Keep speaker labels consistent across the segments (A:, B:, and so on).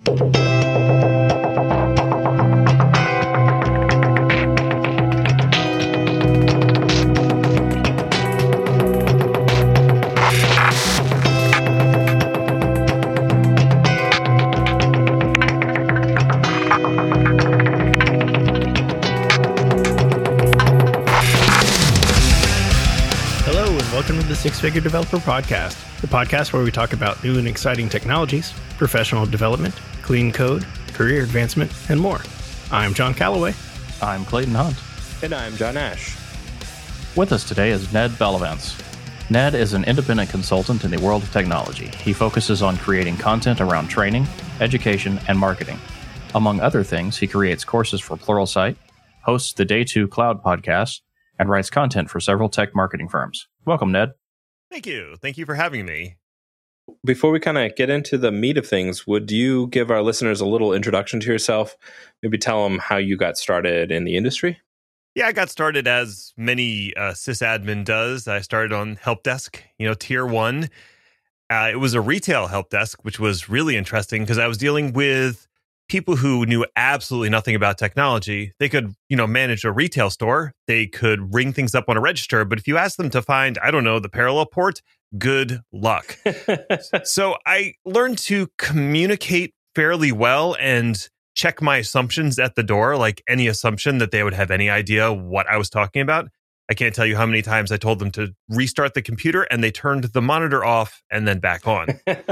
A: Welcome to the Six Figure Developer Podcast, the podcast where we talk about new and exciting technologies, professional development, clean code, career advancement, and more. I'm John Calloway.
B: I'm Clayton Hunt.
C: And I'm John Ash.
B: With us today is Ned Bellavance. Ned is an independent consultant in the world of technology. He focuses on creating content around training, education, and marketing. Among other things, he creates courses for Pluralsight, hosts the Day 2 Cloud podcast, and writes content for several tech marketing firms. Welcome, Ned.
D: Thank you. Thank you for having me.
C: Before we kind of get into the meat of things, would you give our listeners a little introduction to yourself? Maybe tell them how you got started in the industry?
D: Yeah, I got started as many sysadmin does. I started on help desk, tier 1. It was a retail help desk, which was really interesting because I was dealing with people who knew absolutely nothing about technology. They could, manage a retail store. They could ring things up on a register. But if you ask them to find, the parallel port, good luck. So I learned to communicate fairly well and check my assumptions at the door, like any assumption that they would have any idea what I was talking about. I can't tell you how many times I told them to restart the computer and they turned the monitor off and then back on.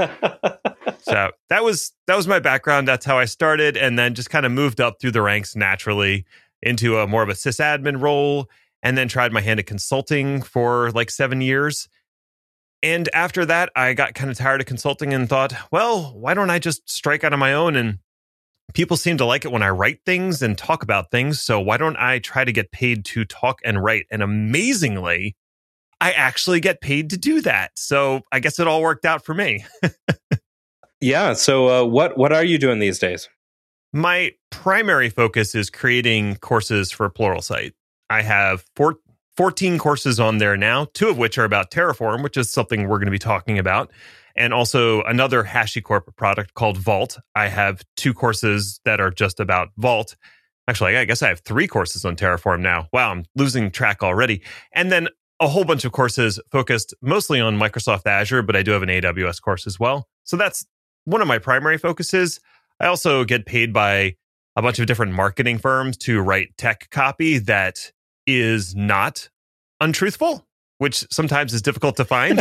D: So that was my background. That's how I started, and then just kind of moved up through the ranks naturally into a more of a sysadmin role, and then tried my hand at consulting for like 7 years. And after that, I got kind of tired of consulting and thought, well, why don't I just strike out on my own? And people seem to like it when I write things and talk about things. So why don't I try to get paid to talk and write? And amazingly, I actually get paid to do that. So I guess it all worked out for me.
C: Yeah. So what are you doing these days?
D: My primary focus is creating courses for Pluralsight. I have 14 courses on there now, 2 of which are about Terraform, which is something we're going to be talking about. And also another HashiCorp product called Vault. I have 2 courses that are just about Vault. Actually, I guess I have 3 courses on Terraform now. Wow, I'm losing track already. And then a whole bunch of courses focused mostly on Microsoft Azure, but I do have an AWS course as well. So that's one of my primary focuses. I also get paid by a bunch of different marketing firms to write tech copy that is not untruthful, which sometimes is difficult to find.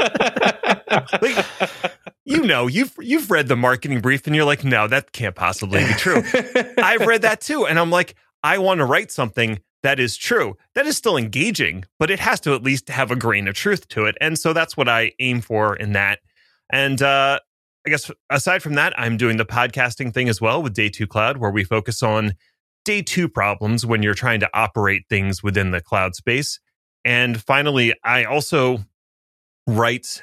D: Like, you've read the marketing brief and you're like, no, that can't possibly be true. I've read that too. And I'm like, I want to write something that is true, that is still engaging, but it has to at least have a grain of truth to it. And so that's what I aim for in that. And I guess aside from that, I'm doing the podcasting thing as well with Day 2 Cloud, where we focus on Day 2 problems when you're trying to operate things within the cloud space. And finally, I also write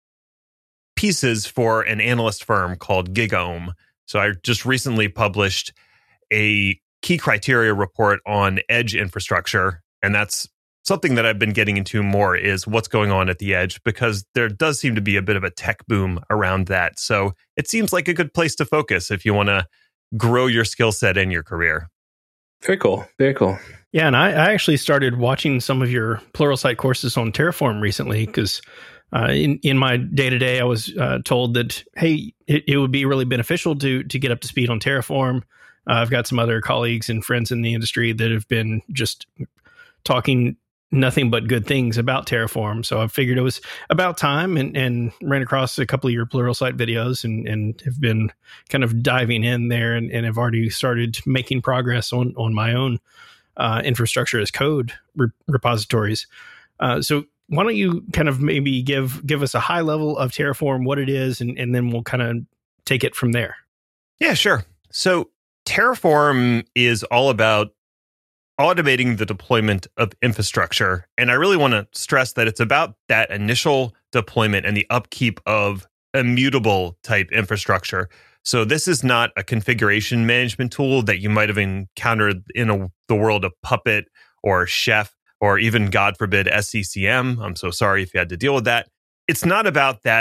D: pieces for an analyst firm called GigaOM. So I just recently published a key criteria report on edge infrastructure. And that's something that I've been getting into more is what's going on at the edge, because there does seem to be a bit of a tech boom around that. So it seems like a good place to focus if you want to grow your skill set and your career.
C: Very cool. Very cool.
A: Yeah, and I actually started watching some of your Pluralsight courses on Terraform recently because in my day-to-day, I was told that, hey, it would be really beneficial to get up to speed on Terraform. I've got some other colleagues and friends in the industry that have been just talking nothing but good things about Terraform. So I figured it was about time and ran across a couple of your Pluralsight videos and have been kind of diving in there and have already started making progress on my own infrastructure as code repositories. So why don't you kind of maybe give us a high level of Terraform, what it is, and then we'll kind of take it from there.
D: Yeah, sure. So Terraform is all about automating the deployment of infrastructure. And I really want to stress that it's about that initial deployment and the upkeep of immutable type infrastructure. So this is not a configuration management tool that you might have encountered in the world of Puppet or Chef or even, God forbid, SCCM. I'm so sorry if you had to deal with that. It's not about that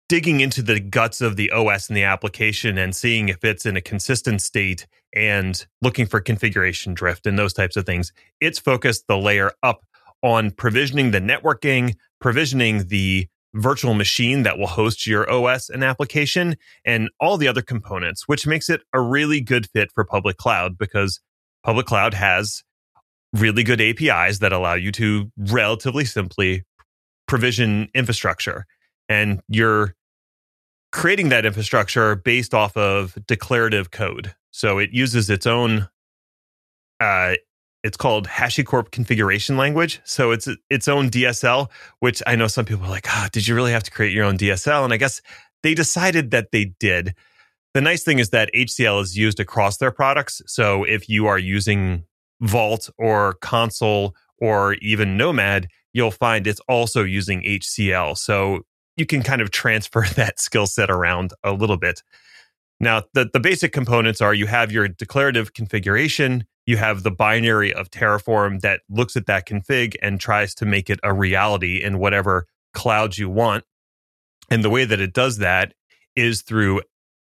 D: digging into the guts of the OS and the application and seeing if it's in a consistent state and looking for configuration drift and those types of things. It's focused the layer up on provisioning the networking, provisioning the virtual machine that will host your OS and application, and all the other components, which makes it a really good fit for public cloud because public cloud has really good APIs that allow you to relatively simply provision infrastructure. And you're creating that infrastructure based off of declarative code. So it uses its own, it's called HashiCorp configuration language. So it's its own DSL, which I know some people are like, did you really have to create your own DSL? And I guess they decided that they did. The nice thing is that HCL is used across their products. So if you are using Vault or Consul or even Nomad, you'll find it's also using HCL. So you can kind of transfer that skill set around a little bit. Now, the basic components are you have your declarative configuration, you have the binary of Terraform that looks at that config and tries to make it a reality in whatever cloud you want. And the way that it does that is through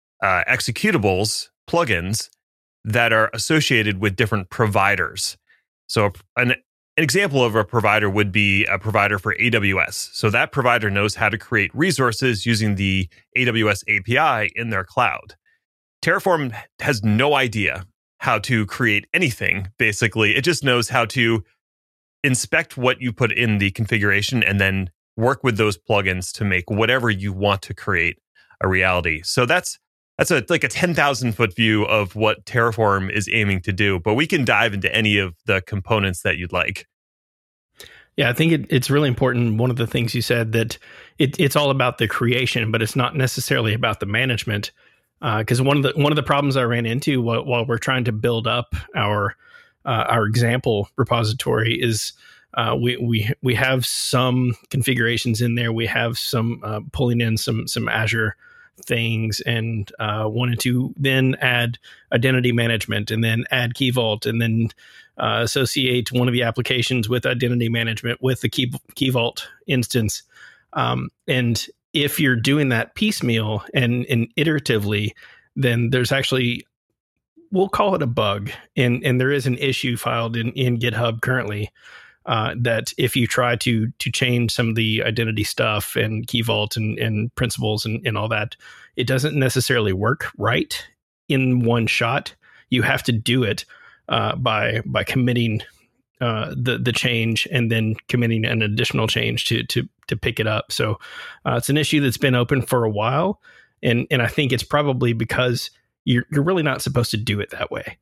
D: executables, plugins that are associated with different providers. So an example of a provider would be a provider for AWS. So that provider knows how to create resources using the AWS API in their cloud. Terraform has no idea how to create anything, basically. It just knows how to inspect what you put in the configuration and then work with those plugins to make whatever you want to create a reality. So that's like a 10,000 foot view of what Terraform is aiming to do, but we can dive into any of the components that you'd like.
A: Yeah, I think it's really important. One of the things you said that it's all about the creation, but it's not necessarily about the management. Because one of the problems I ran into while we're trying to build up our example repository is we have some configurations in there. We have some pulling in some Azure things and wanted to then add identity management and then add Key Vault and then associate one of the applications with identity management with the Key Vault instance. And if you're doing that piecemeal and iteratively, then there's actually, we'll call it a bug. And there is an issue filed in GitHub currently that if you try to change some of the identity stuff and Key Vault and principles and all that, it doesn't necessarily work right in one shot. You have to do it by committing the change and then committing an additional change to pick it up. So it's an issue that's been open for a while. And I think it's probably because you're really not supposed to do it that way.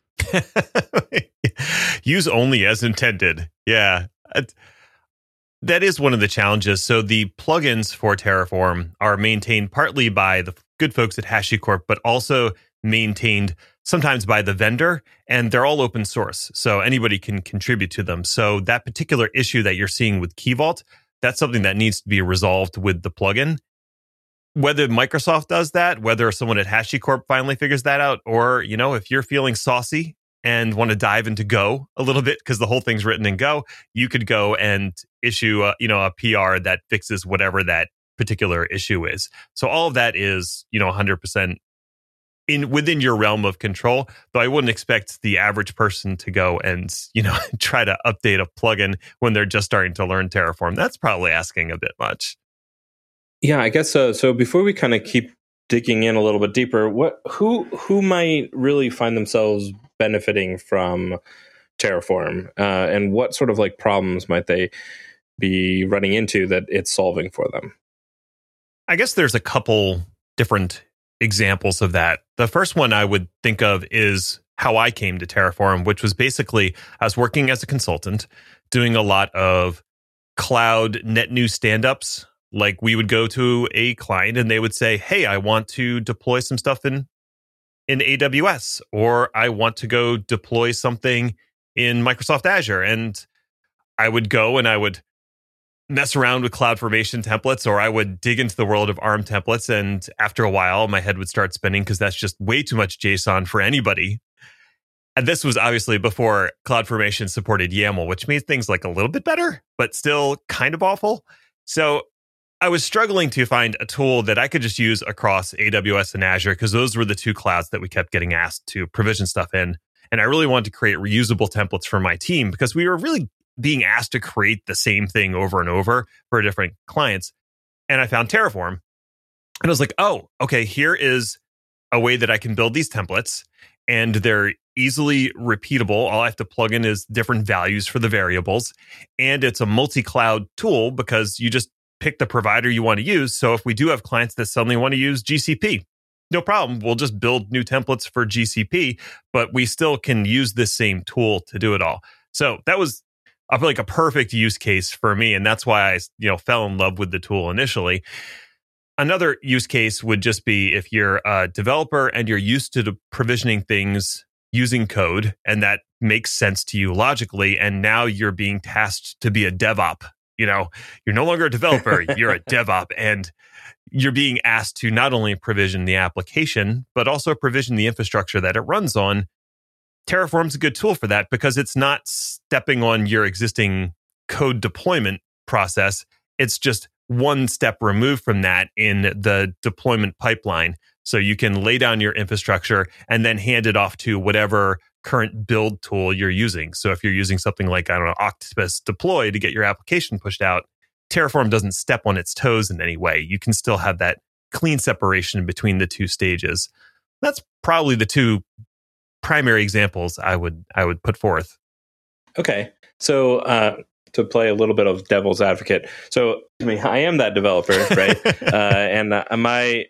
D: Use only as intended. Yeah. That is one of the challenges. So the plugins for Terraform are maintained partly by the good folks at HashiCorp, but also maintained sometimes by the vendor, and they're all open source. So anybody can contribute to them. So that particular issue that you're seeing with Key Vault, that's something that needs to be resolved with the plugin. Whether Microsoft does that, whether someone at HashiCorp finally figures that out, or, if you're feeling saucy and want to dive into Go a little bit, because the whole thing's written in Go, you could go and issue a PR that fixes whatever that particular issue is. So all of that is, 100% within your realm of control, though I wouldn't expect the average person to go and, try to update a plugin when they're just starting to learn Terraform. That's probably asking a bit much.
C: Yeah, I guess so. So before we kind of keep digging in a little bit deeper, who might really find themselves benefiting from Terraform, and what sort of like problems might they be running into that it's solving for them?
D: I guess there's a couple different examples of that. The first one I would think of is how I came to Terraform, which was basically I was working as a consultant, doing a lot of cloud net new stand-ups. Like we would go to a client and they would say, hey, I want to deploy some stuff in AWS, or I want to go deploy something in Microsoft Azure. And I would go and I would mess around with CloudFormation templates, or I would dig into the world of ARM templates. And after a while, my head would start spinning because that's just way too much JSON for anybody. And this was obviously before CloudFormation supported YAML, which made things like a little bit better, but still kind of awful. So I was struggling to find a tool that I could just use across AWS and Azure because those were the two clouds that we kept getting asked to provision stuff in. And I really wanted to create reusable templates for my team because we were really being asked to create the same thing over and over for different clients. And I found Terraform. And I was like, oh, okay, here is a way that I can build these templates. And they're easily repeatable. All I have to plug in is different values for the variables. And it's a multi-cloud tool because you just pick the provider you want to use. So if we do have clients that suddenly want to use GCP, no problem. We'll just build new templates for GCP, but we still can use this same tool to do it all. So that was, I feel like, a perfect use case for me. And that's why I fell in love with the tool initially. Another use case would just be if you're a developer and you're used to provisioning things using code, and that makes sense to you logically, and now you're being tasked to be a DevOps. You're no longer a developer, you're a DevOps, and you're being asked to not only provision the application, but also provision the infrastructure that it runs on. Terraform's a good tool for that because it's not stepping on your existing code deployment process. It's just one step removed from that in the deployment pipeline. So you can lay down your infrastructure and then hand it off to whatever current build tool you're using. So if you're using something like, Octopus Deploy to get your application pushed out, Terraform doesn't step on its toes in any way. You can still have that clean separation between the two stages. That's probably the two primary examples I would put forth.
C: Okay. So to play a little bit of devil's advocate. So I am that developer, right? And my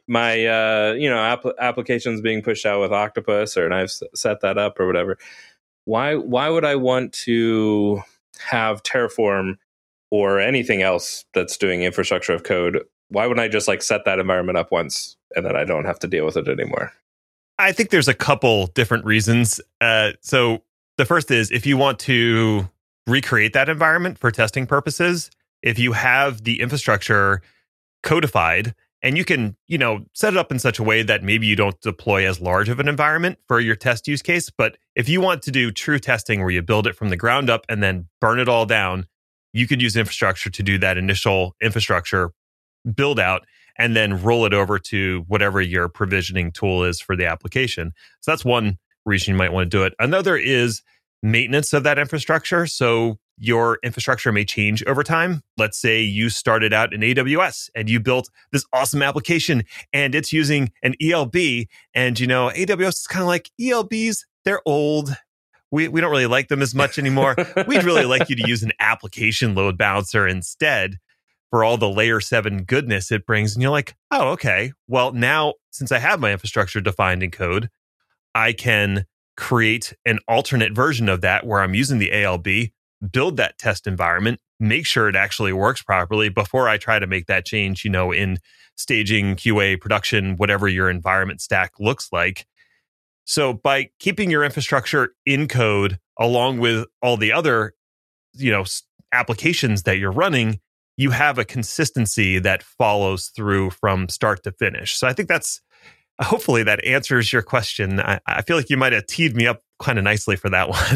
C: applications being pushed out with Octopus, and I've set that up or whatever. Why would I want to have Terraform or anything else that's doing infrastructure of code? Why wouldn't I just set that environment up once and then I don't have to deal with it anymore?
D: I think there's a couple different reasons. So the first is if you want to recreate that environment for testing purposes, if you have the infrastructure codified and you can, set it up in such a way that maybe you don't deploy as large of an environment for your test use case. But if you want to do true testing where you build it from the ground up and then burn it all down, you could use infrastructure to do that initial infrastructure build out and then roll it over to whatever your provisioning tool is for the application. So that's one reason you might want to do it. Another is maintenance of that infrastructure. So your infrastructure may change over time. Let's say you started out in AWS and you built this awesome application and it's using an ELB. And, AWS is kind of like, ELBs, they're old. We don't really like them as much anymore. We'd really like you to use an application load balancer instead for all the layer 7 goodness it brings. And you're like, oh, okay. Well, now, since I have my infrastructure defined in code, I can create an alternate version of that where I'm using the ALB, build that test environment, make sure it actually works properly before I try to make that change, in staging, QA, production, whatever your environment stack looks like. So by keeping your infrastructure in code along with all the other, applications that you're running, you have a consistency that follows through from start to finish. So I think hopefully that answers your question. I feel like you might have teed me up kind of nicely for that one.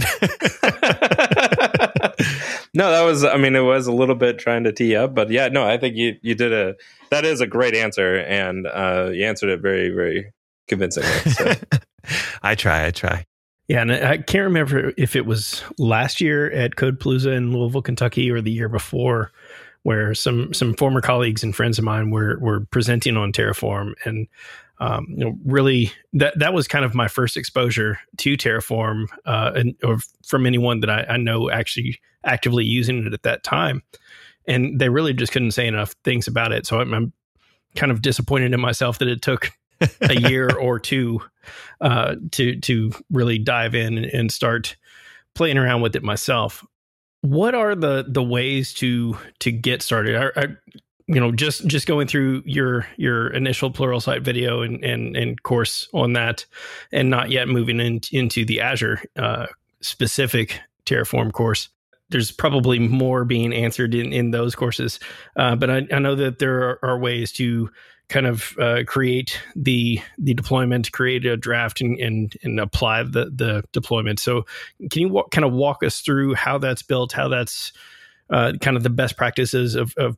C: No, it was a little bit trying to tee up, but yeah, no, I think you did that is a great answer, and you answered it very, very convincingly. So.
D: I try.
A: Yeah, and I can't remember if it was last year at Codepalooza in Louisville, Kentucky, or the year before, where some former colleagues and friends of mine were presenting on Terraform, and really that was kind of my first exposure to Terraform, or from anyone that I know actually actively using it at that time, and they really just couldn't say enough things about it. So I'm kind of disappointed in myself that it took a year or two to really dive in and start playing around with it myself. What are the ways to get started? Just going through your initial Pluralsight video and course on that, and not yet moving into the Azure specific Terraform course. There's probably more being answered in those courses, but I know that there are ways to kind of create the deployment, create a draft, and apply the deployment. So can you kind of walk us through how that's built, how that's kind of the best practices of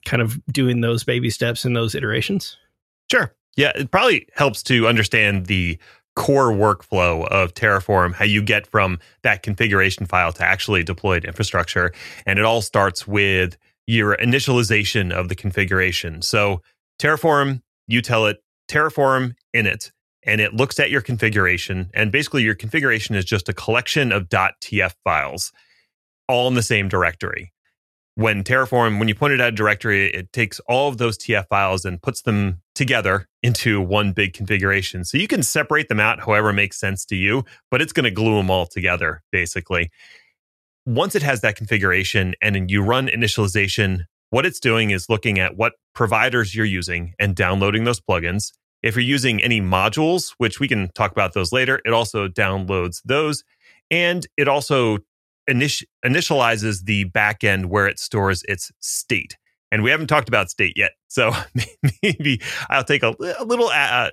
A: kind of doing those baby steps and those iterations?
D: Sure. Yeah, it probably helps to understand the core workflow of Terraform, how you get from that configuration file to actually deployed infrastructure. And it all starts with your initialization of the configuration. So Terraform, you tell it Terraform init, and it looks at your configuration. And basically your configuration is just a collection of .tf files, all in the same directory. When you point it at a directory, it takes all of those TF files and puts them together into one big configuration. So you can separate them out however makes sense to you, but it's going to glue them all together, basically. Once it has that configuration and then you run initialization, what it's doing is looking at what providers you're using and downloading those plugins. If you're using any modules, which we can talk about those later, it also downloads those. And it also initializes the backend where it stores its state. And we haven't talked about state yet. So maybe I'll take a little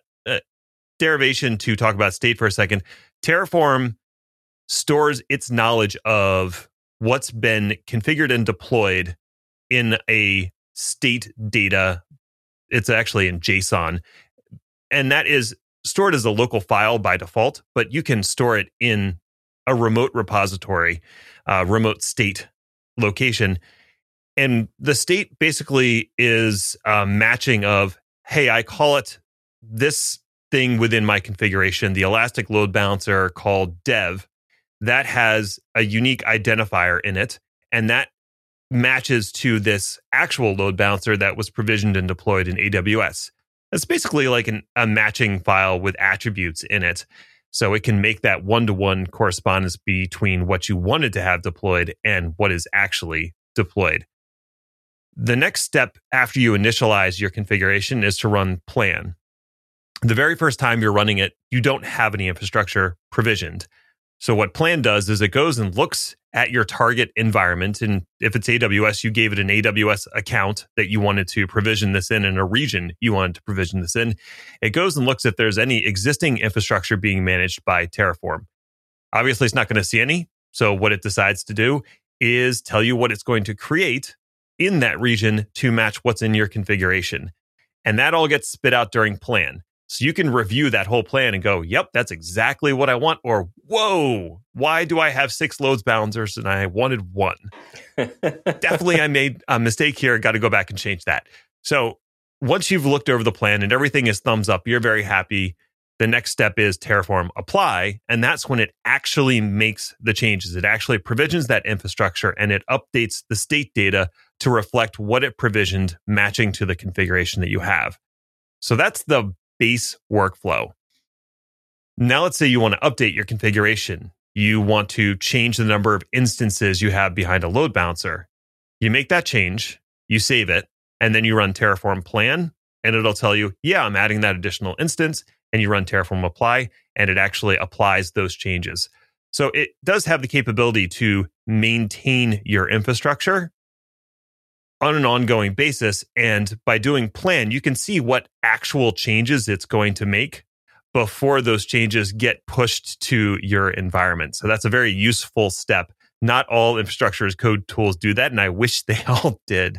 D: derivation to talk about state for a second. Terraform stores its knowledge of what's been configured and deployed in a state data. It's actually in JSON. And that is stored as a local file by default, but you can store it in a remote repository, remote state location. And the state basically is a matching of, hey, I call it this thing within my configuration, the Elastic Load Balancer called dev, that has a unique identifier in it. And that matches to this actual load balancer that was provisioned and deployed in AWS. That's basically like a matching file with attributes in it. So it can make that one-to-one correspondence between what you wanted to have deployed and what is actually deployed. The next step after you initialize your configuration is to run plan. The very first time you're running it, you don't have any infrastructure provisioned. So what plan does is it goes and looks at your target environment. And if it's AWS, you gave it an AWS account that you wanted to provision this in a region you wanted to provision this in. It goes and looks if there's any existing infrastructure being managed by Terraform. Obviously, it's not going to see any. So what it decides to do is tell you what it's going to create in that region to match what's in your configuration. And that all gets spit out during plan. So you can review that whole plan and go, yep, that's exactly what I want. Or, whoa, why do I have 6 loads balancers and I wanted 1? Definitely, I made a mistake here. Got to go back and change that. So once you've looked over the plan and everything is thumbs up, you're very happy. The next step is Terraform apply. And that's when it actually makes the changes. It actually provisions that infrastructure and it updates the state data to reflect what it provisioned, matching to the configuration that you have. So that's the base workflow. Now, let's say you want to update your configuration. You want to change the number of instances you have behind a load balancer. You make that change, you save it, and then you run Terraform plan, and it'll tell you, yeah, I'm adding that additional instance, and you run Terraform apply, and it actually applies those changes. So it does have the capability to maintain your infrastructure on an ongoing basis. And by doing plan, you can see what actual changes it's going to make before those changes get pushed to your environment. So that's a very useful step. Not all infrastructure as code tools do that, and I wish they all did.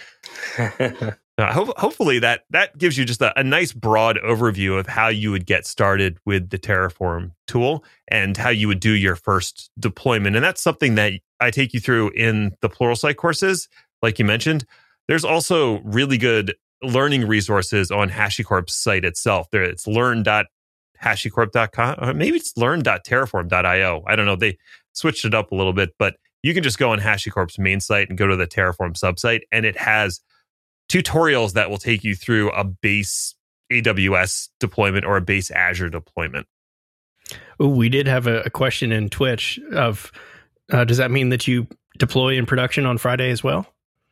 D: Hopefully that gives you just a nice broad overview of how you would get started with the Terraform tool and how you would do your first deployment. And that's something that I take you through in the Pluralsight courses. Like you mentioned, there's also really good learning resources on HashiCorp's site itself. It's learn.hashicorp.com, or maybe it's learn.terraform.io. I don't know. They switched it up a little bit, but you can just go on HashiCorp's main site and go to the Terraform subsite, and it has tutorials that will take you through a base AWS deployment or a base Azure deployment.
A: We did have a question in Twitch of, does that mean that you deploy in production on Friday as well?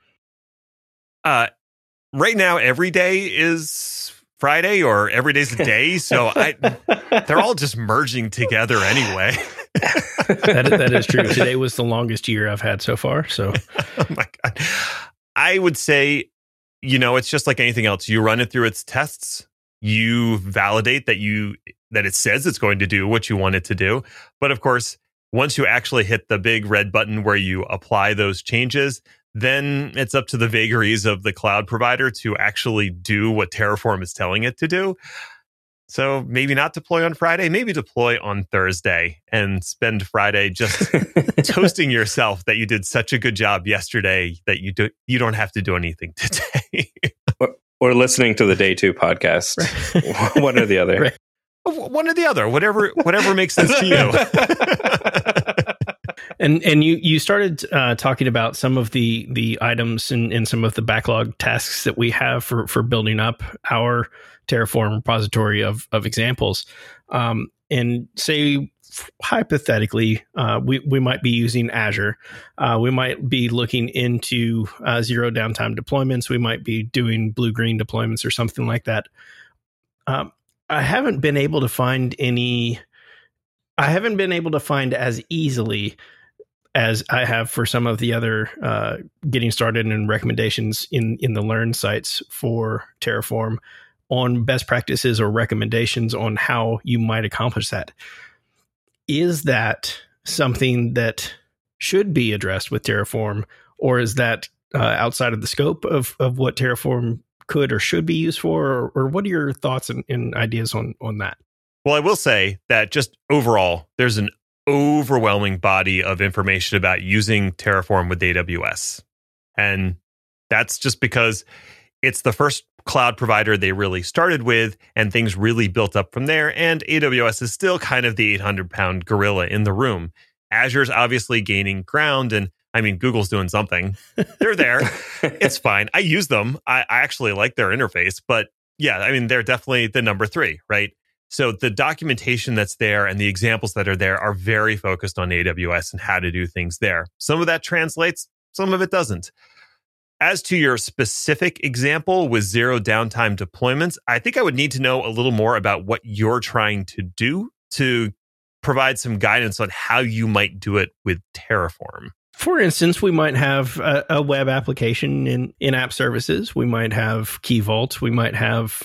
D: Right now, every day is Friday, or every day's a day. So they're all just merging together anyway.
A: That is true. Today was the longest year I've had so far. So,
D: oh my God. I would say, it's just like anything else. You run it through its tests. You validate that it says it's going to do what you want it to do. But of course, once you actually hit the big red button where you apply those changes, then it's up to the vagaries of the cloud provider to actually do what Terraform is telling it to do. So maybe not deploy on Friday, maybe deploy on Thursday and spend Friday just toasting yourself that you did such a good job yesterday that you don't have to do anything today.
C: or listening to the Day 2 podcast. Right. One or the other.
D: Right. One or the other, whatever makes sense to you.
A: And you started talking about some of the items and some of the backlog tasks that we have for building up our Terraform repository of examples. And say, hypothetically, we might be using Azure. We might be looking into zero downtime deployments. We might be doing blue-green deployments or something like that. I haven't been able to find as easily as I have for some of the other getting started and recommendations in the Learn sites for Terraform on best practices or recommendations on how you might accomplish that. Is that something that should be addressed with Terraform, or is that outside of the scope of what Terraform could or should be used for? Or what are your thoughts and ideas on that?
D: Well, I will say that just overall, there's an overwhelming body of information about using Terraform with AWS. And that's just because it's the first cloud provider they really started with, and things really built up from there. And AWS is still kind of the 800-pound gorilla in the room. Azure's obviously gaining ground, and I mean, Google's doing something. They're there. It's fine. I use them. I actually like their interface, but yeah, I mean, they're definitely the number 3, right? So the documentation that's there and the examples that are there are very focused on AWS and how to do things there. Some of that translates, some of it doesn't. As to your specific example with zero downtime deployments, I think I would need to know a little more about what you're trying to do to provide some guidance on how you might do it with Terraform.
A: For instance, we might have a web application in app services. We might have Key Vault. We might have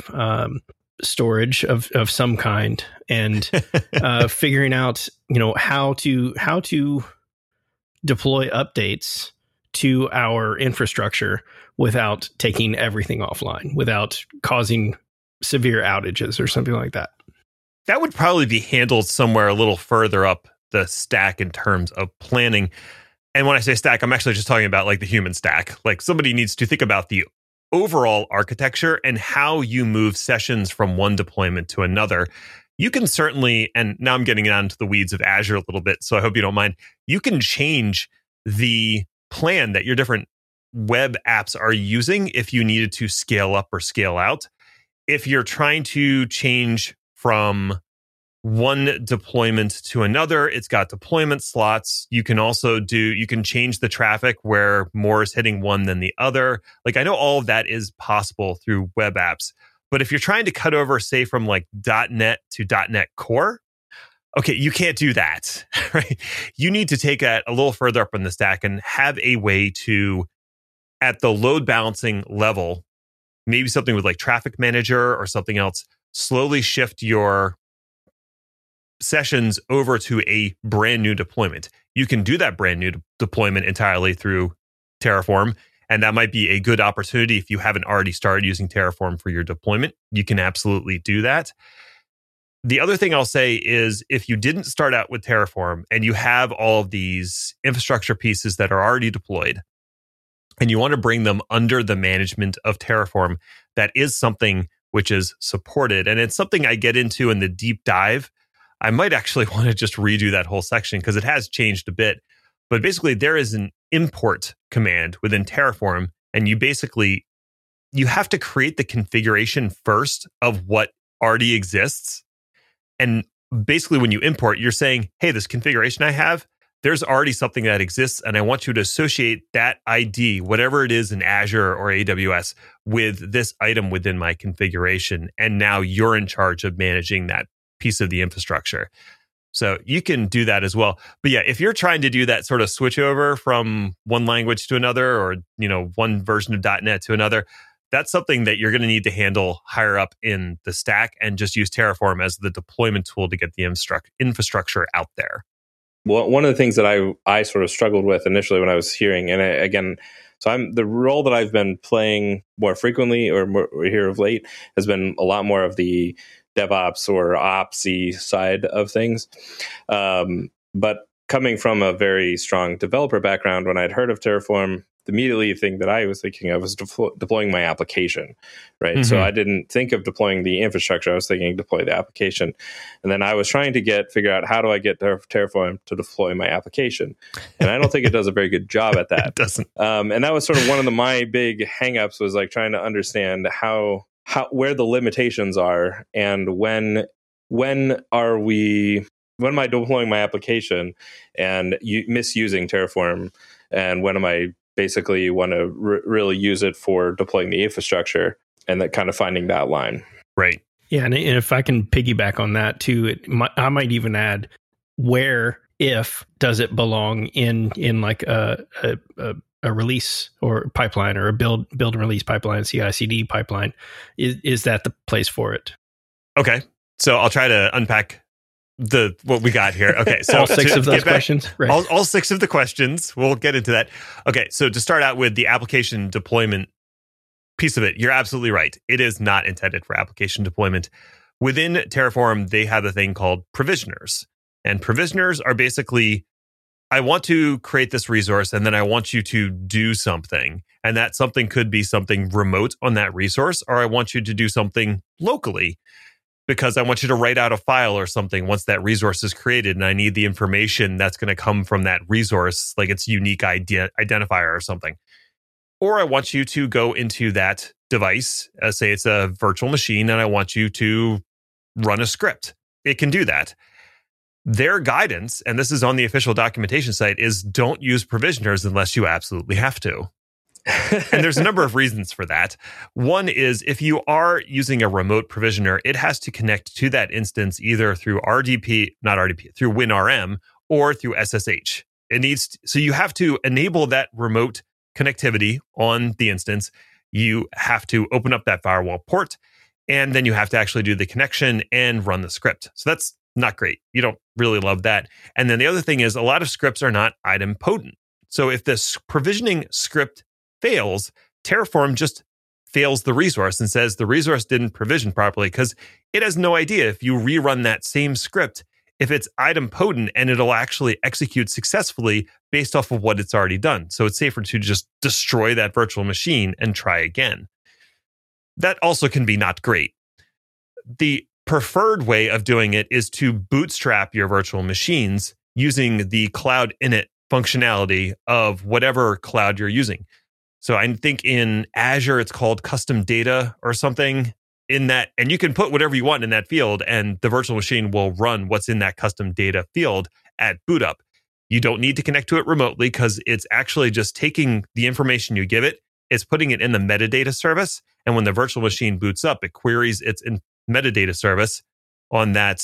A: storage of some kind, and figuring out how to deploy updates to our infrastructure without taking everything offline, without causing severe outages or something like that.
D: That would probably be handled somewhere a little further up the stack in terms of planning. And when I say stack, I'm actually just talking about like the human stack. Like somebody needs to think about the overall architecture and how you move sessions from one deployment to another. You can certainly, and now I'm getting down into the weeds of Azure a little bit, so I hope you don't mind. You can change the plan that your different web apps are using if you needed to scale up or scale out. If you're trying to change from one deployment to another, it's got deployment slots. You can also you can change the traffic where more is hitting one than the other. Like, I know all of that is possible through web apps, but if you're trying to cut over, say, from like .NET to .NET Core, okay, you can't do that, right? You need to take that a little further up in the stack and have a way to, at the load balancing level, maybe something with like Traffic Manager or something else, slowly shift your sessions over to a brand new deployment. You can do that brand new deployment entirely through Terraform, and that might be a good opportunity if you haven't already started using Terraform for your deployment. You can absolutely do that. The other thing I'll say is if you didn't start out with Terraform and you have all of these infrastructure pieces that are already deployed and you want to bring them under the management of Terraform, that is something which is supported. And it's something I get into in the deep dive. I might actually want to just redo that whole section because it has changed a bit. But basically, there is an import command within Terraform, and you have to create the configuration first of what already exists. And basically, when you import, you're saying, hey, this configuration I have, there's already something that exists, and I want you to associate that ID, whatever it is in Azure or AWS, with this item within my configuration. And now you're in charge of managing that piece of the infrastructure. So you can do that as well. But yeah, if you're trying to do that sort of switch over from one language to another, or one version of .NET to another, that's something that you're going to need to handle higher up in the stack, and just use Terraform as the deployment tool to get the infrastructure out there.
C: Well, one of the things that I sort of struggled with initially when I was hearing, and again, So the role that I've been playing more frequently or more here of late has been a lot more of the DevOps or Opsy side of things. But coming from a very strong developer background, when I'd heard of Terraform, the immediately thing that I was thinking of was deploying my application, right? Mm-hmm. So I didn't think of deploying the infrastructure. I was thinking deploy the application. And then I was trying to figure out how do I get Terraform to deploy my application? And I don't think it does a very good job at that.
D: It doesn't.
C: And that was sort of one of my big hangups, was like trying to understand where the limitations are, and when am I deploying my application and misusing Terraform, and when am I basically want to really use it for deploying the infrastructure, and that kind of finding that line.
D: Right.
A: Yeah. And if I can piggyback on that too, I might even add if does it belong in like a release or pipeline, or a build and release pipeline, CI/CD pipeline? Is that the place for it?
D: Okay. So I'll try to unpack what we got here. Okay, so
A: all six of those questions, right?
D: All six of the questions. We'll get into that. Okay, so to start out with the application deployment piece of it, you're absolutely right. It is not intended for application deployment. Within Terraform, they have a thing called provisioners. And provisioners are basically, I want to create this resource, and then I want you to do something. And that something could be something remote on that resource, or I want you to do something locally, because I want you to write out a file or something once that resource is created, and I need the information that's going to come from that resource, like its unique identifier or something. Or I want you to go into that device, say it's a virtual machine, and I want you to run a script. It can do that. Their guidance, and this is on the official documentation site, is don't use provisioners unless you absolutely have to. And there's a number of reasons for that. One is, if you are using a remote provisioner, it has to connect to that instance either through through WinRM or through SSH. So you have to enable that remote connectivity on the instance. You have to open up that firewall port, and then you have to actually do the connection and run the script. So that's not great. You don't really love that. And then the other thing is, a lot of scripts are not idempotent. So if this provisioning script fails, Terraform just fails the resource and says the resource didn't provision properly, because it has no idea if you rerun that same script if it's idempotent and it'll actually execute successfully based off of what it's already done. So it's safer to just destroy that virtual machine and try again. That also can be not great. The preferred way of doing it is to bootstrap your virtual machines using the cloud init functionality of whatever cloud you're using. So I think in Azure, it's called custom data or something in that, and you can put whatever you want in that field, and the virtual machine will run what's in that custom data field at boot up. You don't need to connect to it remotely, because it's actually just taking the information you give it, it's putting it in the metadata service, and when the virtual machine boots up, it queries its metadata service on that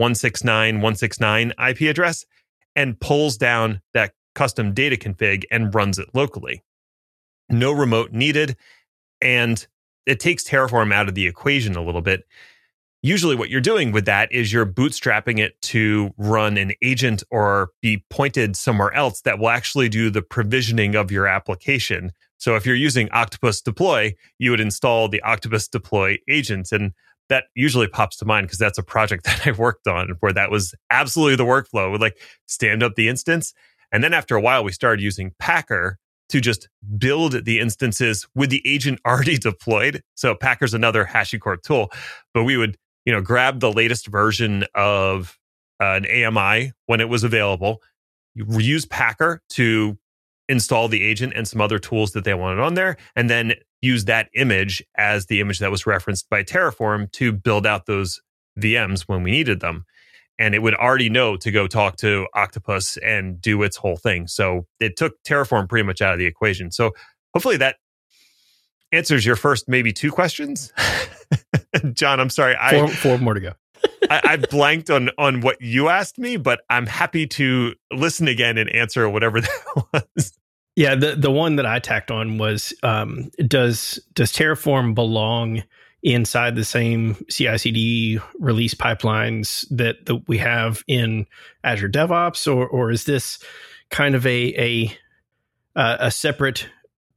D: 169.169 IP address and pulls down that custom data config and runs it locally. No remote needed, and it takes Terraform out of the equation a little bit. Usually what you're doing with that is you're bootstrapping it to run an agent or be pointed somewhere else that will actually do the provisioning of your application. So if you're using Octopus Deploy, you would install the Octopus Deploy agent, and that usually pops to mind because that's a project that I worked on where that was absolutely the workflow. Would like stand up the instance, and then after a while we started using Packer to just build the instances with the agent already deployed. So Packer's another HashiCorp tool, but we would, grab the latest version of an AMI when it was available. You use Packer to install the agent and some other tools that they wanted on there, and then use that image as the image that was referenced by Terraform to build out those VMs when we needed them. And it would already know to go talk to Octopus and do its whole thing. So it took Terraform pretty much out of the equation. So hopefully that answers your first maybe two questions. John, I'm sorry.
A: Four more to go.
D: I blanked on what you asked me, but I'm happy to listen again and answer whatever that was.
A: Yeah, the one that I tacked on was, does Terraform belong inside the same CI/CD release pipelines that we have in Azure DevOps, or is this kind of a separate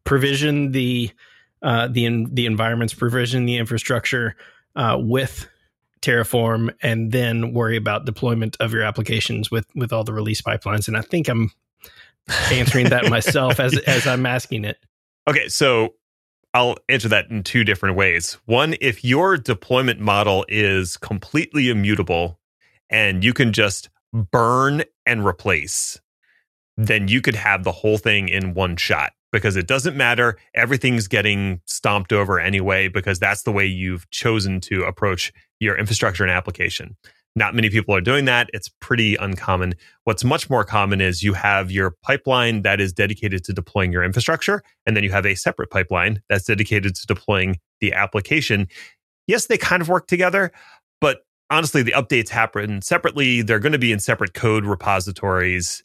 A: provision the environments, provision the infrastructure with Terraform, and then worry about deployment of your applications with all the release pipelines. And I think I'm answering that myself as I'm asking it.
D: Okay, so I'll answer that in two different ways. One, if your deployment model is completely immutable and you can just burn and replace, then you could have the whole thing in one shot, because it doesn't matter. Everything's getting stomped over anyway, because that's the way you've chosen to approach your infrastructure and application. Not many people are doing that. It's pretty uncommon. What's much more common is you have your pipeline that is dedicated to deploying your infrastructure, and then you have a separate pipeline that's dedicated to deploying the application. Yes, they kind of work together, but honestly, the updates happen separately. They're going to be in separate code repositories.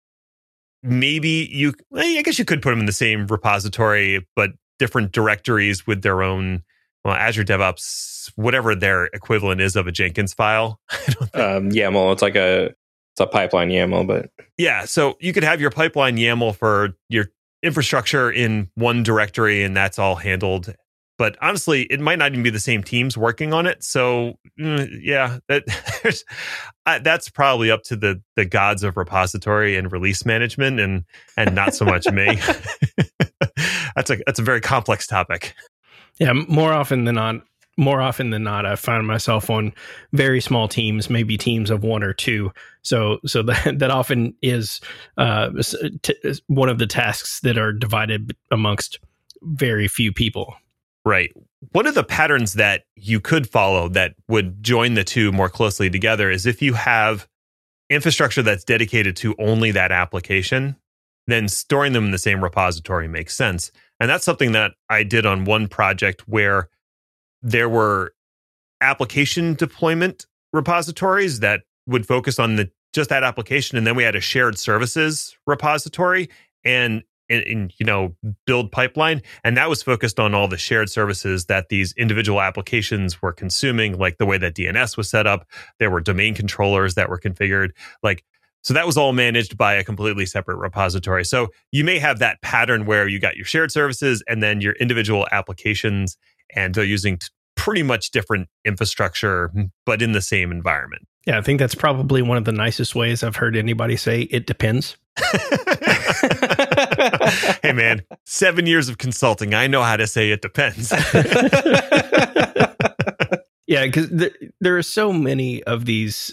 D: Maybe I guess you could put them in the same repository, but different directories with their own, Azure DevOps, whatever their equivalent is of a Jenkins file.
C: YAML. It's a pipeline YAML, but
D: yeah. So you could have your pipeline YAML for your infrastructure in one directory, and that's all handled. But honestly, it might not even be the same teams working on it. So yeah, that's probably up to the gods of repository and release management, and not so much me. That's a very complex topic.
A: Yeah, more often than not, I find myself on very small teams, maybe teams of one or two. So that often is one of the tasks that are divided amongst very few people.
D: Right. One of the patterns that you could follow that would join the two more closely together is if you have infrastructure that's dedicated to only that application, then storing them in the same repository makes sense. And that's something that I did on one project where there were application deployment repositories that would focus on just that application. And then we had a shared services repository and build pipeline. And that was focused on all the shared services that these individual applications were consuming, like the way that DNS was set up. There were domain controllers that were configured. So that was all managed by a completely separate repository. So you may have that pattern where you got your shared services and then your individual applications, and they're using pretty much different infrastructure, but in the same environment.
A: Yeah, I think that's probably one of the nicest ways I've heard anybody say it depends.
D: Hey, man, 7 years of consulting. I know how to say it depends.
A: Yeah, because there are so many of these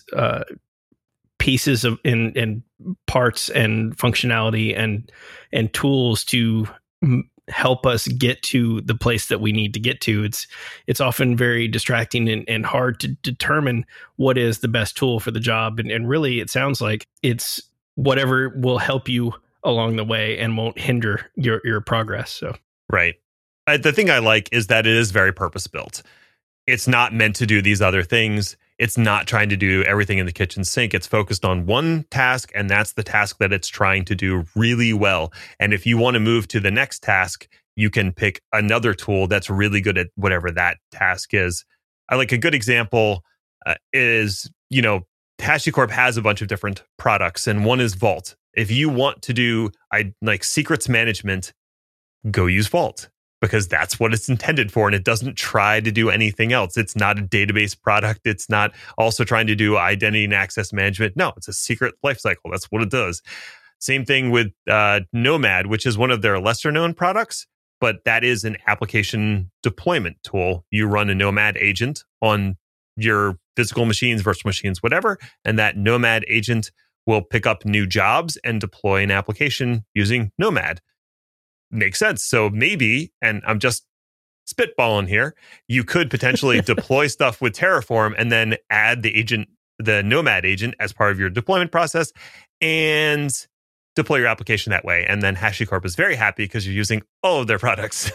A: pieces of and parts and functionality and tools to help us get to the place that we need to get to. It's often very distracting and hard to determine what is the best tool for the job. And really, it sounds like it's whatever will help you along the way and won't hinder your progress. So
D: right. The thing I like is that it is very purpose built. It's not meant to do these other things. It's not trying to do everything in the kitchen sink. It's focused on one task, and that's the task that it's trying to do really well. And if you want to move to the next task, you can pick another tool that's really good at whatever that task is. I like a good example is, HashiCorp has a bunch of different products, and one is Vault. If you want to do secrets management, go use Vault, because that's what it's intended for, and it doesn't try to do anything else. It's not a database product. It's not also trying to do identity and access management. No, it's a secret lifecycle. That's what it does. Same thing with Nomad, which is one of their lesser known products, but that is an application deployment tool. You run a Nomad agent on your physical machines, virtual machines, whatever, and that Nomad agent will pick up new jobs and deploy an application using Nomad. Makes sense. So maybe, and I'm just spitballing here, you could potentially deploy stuff with Terraform and then add the Nomad agent as part of your deployment process and deploy your application that way. And then HashiCorp is very happy because you're using all of their products.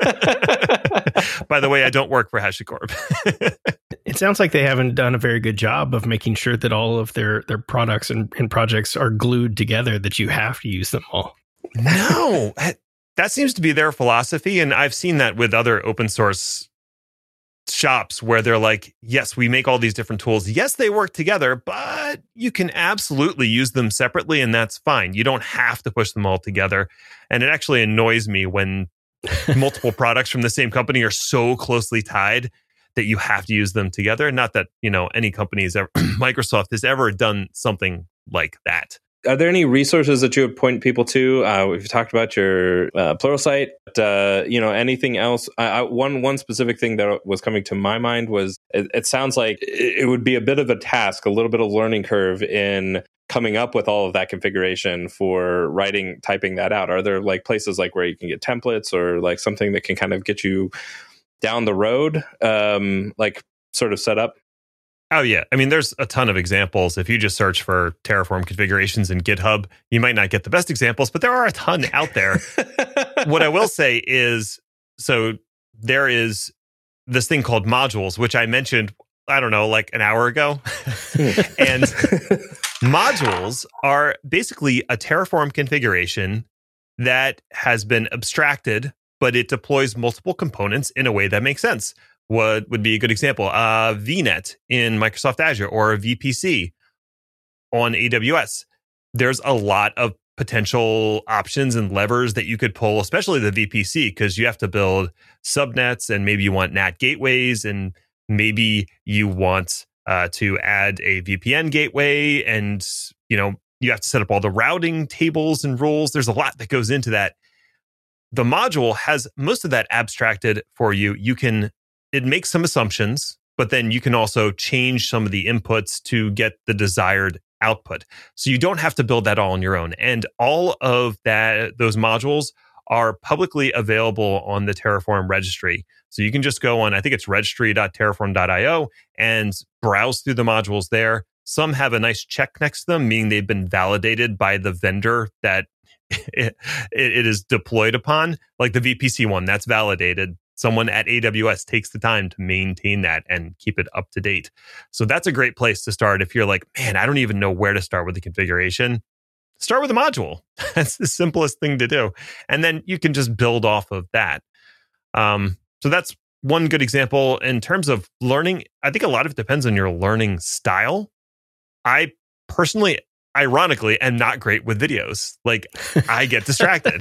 D: By the way, I don't work for HashiCorp.
A: It sounds like they haven't done a very good job of making sure that all of their products and projects are glued together, that you have to use them all.
D: No, that seems to be their philosophy. And I've seen that with other open source shops where they're like, yes, we make all these different tools. Yes, they work together, but that, you can absolutely use them separately, and that's fine. You don't have to push them all together. And it actually annoys me when multiple products from the same company are so closely tied that you have to use them together. Not that, any company's ever, Microsoft has ever done something like that.
C: Are there any resources that you would point people to? We've talked about your Pluralsight, but anything else? One specific thing that was coming to my mind was it sounds like it would be a bit of a task, a little bit of learning curve in coming up with all of that configuration for typing that out. Are there like places like where you can get templates or like something that can kind of get you down the road, like sort of set up?
D: Oh, yeah. I mean, there's a ton of examples. If you just search for Terraform configurations in GitHub, you might not get the best examples, but there are a ton out there. What I will say is, so there is this thing called modules, which I mentioned, I don't know, like an hour ago. And modules are basically a Terraform configuration that has been abstracted, but it deploys multiple components in a way that makes sense. What would be a good example? VNet in Microsoft Azure or VPC on AWS. There's a lot of potential options and levers that you could pull, especially the VPC, because you have to build subnets and maybe you want NAT gateways and maybe you want to add a VPN gateway and, you have to set up all the routing tables and rules. There's a lot that goes into that. The module has most of that abstracted for you. It makes some assumptions, but then you can also change some of the inputs to get the desired output. So you don't have to build that all on your own. And all of those modules are publicly available on the Terraform registry. So you can just go on, I think it's registry.terraform.io, and browse through the modules there. Some have a nice check next to them, meaning they've been validated by the vendor that it is deployed upon. Like the VPC one, that's validated. Someone at AWS takes the time to maintain that and keep it up to date. So that's a great place to start. If you're like, man, I don't even know where to start with the configuration, start with a module. That's the simplest thing to do. And then you can just build off of that. So that's one good example. In terms of learning, I think a lot of it depends on your learning style. I personally, ironically, am not great with videos. Like, I get distracted.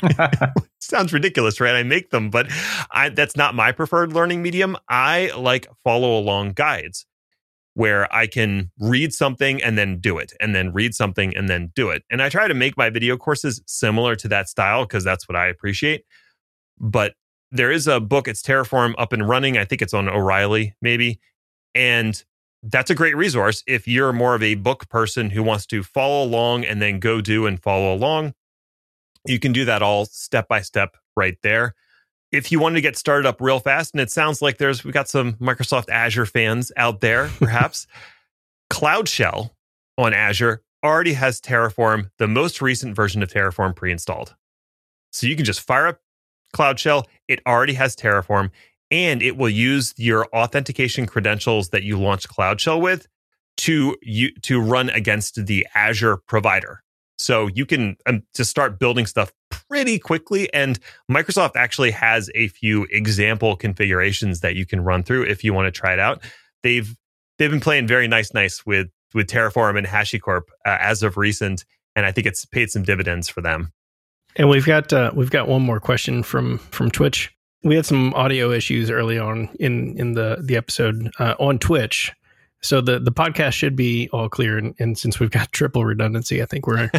D: Sounds ridiculous, right? I make them, but that's not my preferred learning medium. I like follow along guides where I can read something and then do it, and then read something and then do it. And I try to make my video courses similar to that style because that's what I appreciate. But there is a book, it's Terraform Up and Running. I think it's on O'Reilly, maybe. And that's a great resource if you're more of a book person who wants to follow along and then go do and follow along. You can do that all step by step right there. If you want to get started up real fast, and it sounds like we got some Microsoft Azure fans out there, perhaps, Cloud Shell on Azure already has Terraform, the most recent version of Terraform pre-installed. So you can just fire up Cloud Shell. It already has Terraform, and it will use your authentication credentials that you launch Cloud Shell with to run against the Azure provider. So you can just start building stuff pretty quickly. And Microsoft actually has a few example configurations that you can run through if you want to try it out. They've been playing very nice with Terraform and HashiCorp as of recent, and I think it's paid some dividends for them.
A: And we've got one more question from Twitch. We had some audio issues early on in the episode on Twitch. So the podcast should be all clear, and since we've got triple redundancy, I think we're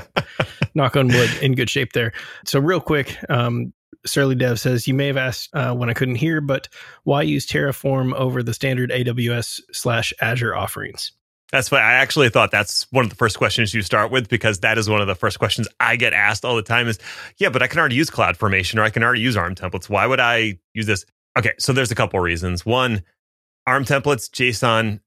A: knock on wood in good shape there. So real quick, Surly Dev says, you may have asked when I couldn't hear, but why use Terraform over the standard AWS/Azure offerings?
D: That's why I actually thought that's one of the first questions you start with, because that is one of the first questions I get asked all the time is, yeah, but I can already use CloudFormation or I can already use ARM templates. Why would I use this? Okay, so there's a couple reasons. One, ARM templates, JSON,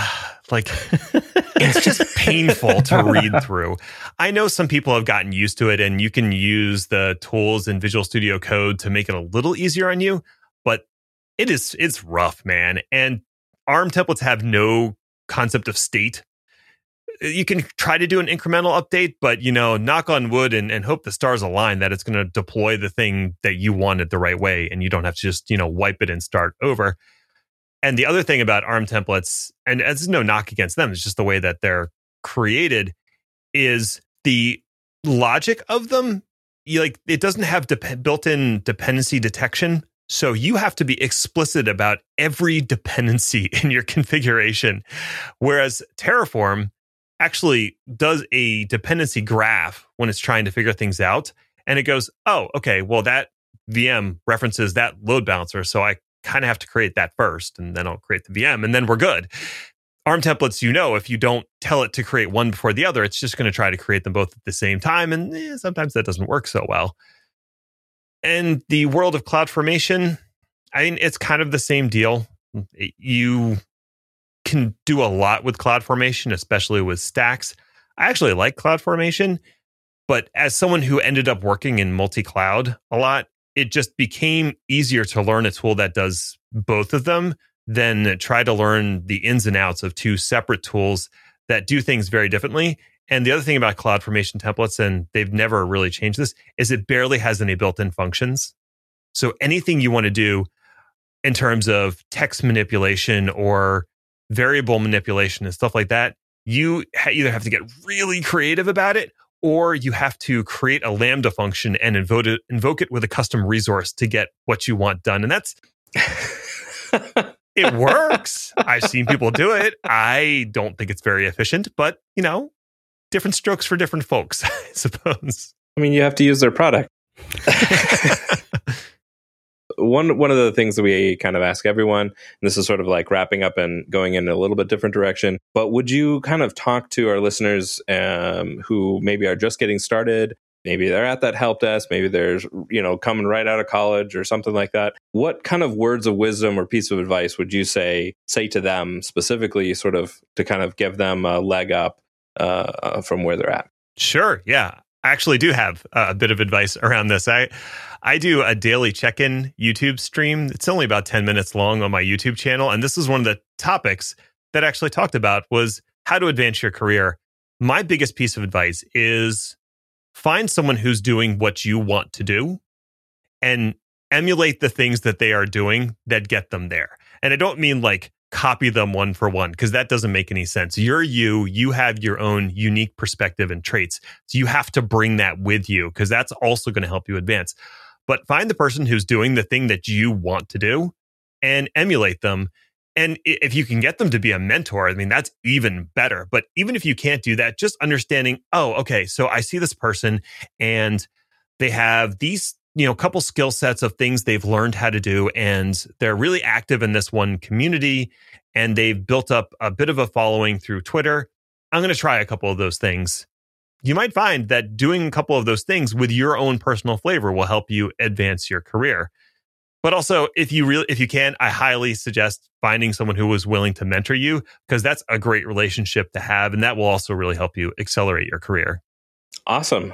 D: it's just painful to read through. I know some people have gotten used to it, and you can use the tools in Visual Studio Code to make it a little easier on you, but it's rough, man. And ARM templates have no concept of state. You can try to do an incremental update, but knock on wood and hope the stars align that it's going to deploy the thing that you wanted the right way, and you don't have to just wipe it and start over. And the other thing about ARM templates, and there's no knock against them, it's just the way that they're created, is the logic of them. It doesn't have built-in dependency detection. So you have to be explicit about every dependency in your configuration. Whereas Terraform actually does a dependency graph when it's trying to figure things out. And it goes, oh, okay, well, that VM references that load balancer. So I kind of have to create that first, and then I'll create the VM, and then we're good. ARM templates, if you don't tell it to create one before the other, it's just going to try to create them both at the same time. And sometimes that doesn't work so well. And the world of CloudFormation, it's kind of the same deal. You can do a lot with CloudFormation, especially with stacks. I actually like CloudFormation, but as someone who ended up working in multi-cloud a lot, it just became easier to learn a tool that does both of them than try to learn the ins and outs of two separate tools that do things very differently. And the other thing about CloudFormation templates, and they've never really changed this, is it barely has any built-in functions. So anything you want to do in terms of text manipulation or variable manipulation and stuff like that, you either have to get really creative about it, or you have to create a Lambda function and invoke it with a custom resource to get what you want done. And that's... It works. I've seen people do it. I don't think it's very efficient, but, different strokes for different folks, I suppose.
C: You have to use their product. One of the things that we kind of ask everyone, and this is sort of like wrapping up and going in a little bit different direction, but would you kind of talk to our listeners who maybe are just getting started? Maybe they're at that help desk. Maybe they're, coming right out of college or something like that. What kind of words of wisdom or piece of advice would you say to them specifically, sort of to kind of give them a leg up from where they're at?
D: Sure. Yeah. I actually do have a bit of advice around this. I do a daily check-in YouTube stream. It's only about 10 minutes long on my YouTube channel. And this is one of the topics that I actually talked about was how to advance your career. My biggest piece of advice is find someone who's doing what you want to do and emulate the things that they are doing that get them there. And I don't mean like copy them one for one, because that doesn't make any sense. You're you have your own unique perspective and traits. So you have to bring that with you, because that's also going to help you advance. But find the person who's doing the thing that you want to do and emulate them. And if you can get them to be a mentor, that's even better. But even if you can't do that, just understanding, oh, okay, so I see this person and they have these, couple skill sets of things they've learned how to do. And they're really active in this one community. And they've built up a bit of a following through Twitter. I'm going to try a couple of those things. You might find that doing a couple of those things with your own personal flavor will help you advance your career. But also, if you can, I highly suggest finding someone who is willing to mentor you, because that's a great relationship to have, and that will also really help you accelerate your career.
C: Awesome.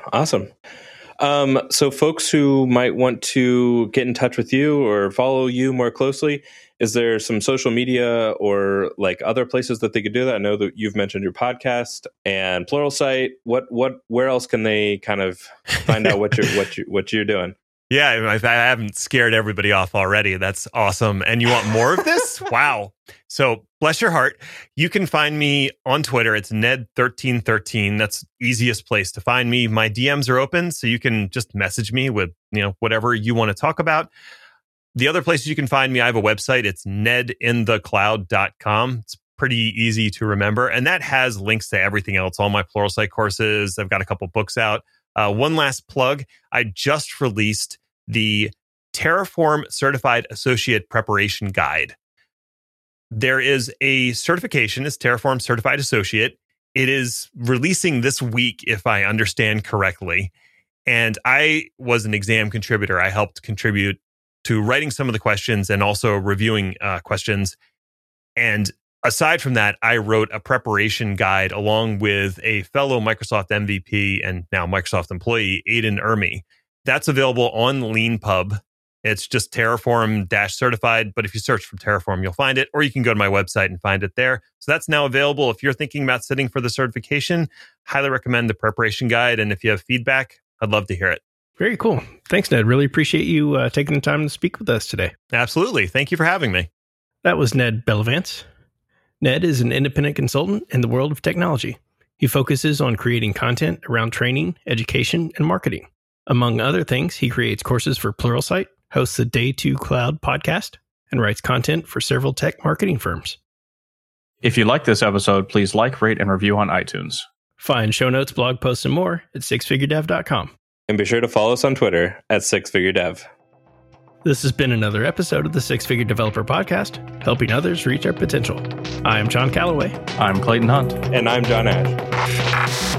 C: So folks who might want to get in touch with you or follow you more closely, is there some social media or like other places that they could do that? I know that you've mentioned your podcast and Pluralsight. Where else can they kind of find out what you're doing?
D: Yeah, if I haven't scared everybody off already, that's awesome. And you want more of this? Wow. So bless your heart. You can find me on Twitter. It's Ned1313. That's the easiest place to find me. My DMs are open, so you can just message me with whatever you want to talk about. The other places you can find me, I have a website. It's nedinthecloud.com. It's pretty easy to remember. And that has links to everything else, all my Pluralsight courses. I've got a couple books out. One last plug. I just released the Terraform Certified Associate Preparation Guide. There is a certification, it's Terraform Certified Associate. It is releasing this week, if I understand correctly. And I was an exam contributor. I helped contribute to writing some of the questions and also reviewing questions. And aside from that, I wrote a preparation guide along with a fellow Microsoft MVP and now Microsoft employee, Aidan Ermey. That's available on LeanPub. It's just Terraform-certified, but if you search for Terraform, you'll find it, or you can go to my website and find it there. So that's now available. If you're thinking about sitting for the certification, highly recommend the preparation guide. And if you have feedback, I'd love to hear it.
A: Very cool. Thanks, Ned. Really appreciate you taking the time to speak with us today.
D: Absolutely. Thank you for having me.
A: That was Ned Bellavance. Ned is an independent consultant in the world of technology. He focuses on creating content around training, education, and marketing. Among other things, he creates courses for Pluralsight, hosts the Day 2 Cloud podcast, and writes content for several tech marketing firms.
B: If you like this episode, please like, rate, and review on iTunes.
A: Find show notes, blog posts, and more at sixfiguredev.com.
C: And be sure to follow us on Twitter at sixfiguredev.
A: This has been another episode of the Six Figure Developer Podcast, helping others reach their potential. I am John Calloway.
B: I'm Clayton Hunt.
C: And I'm John Ash.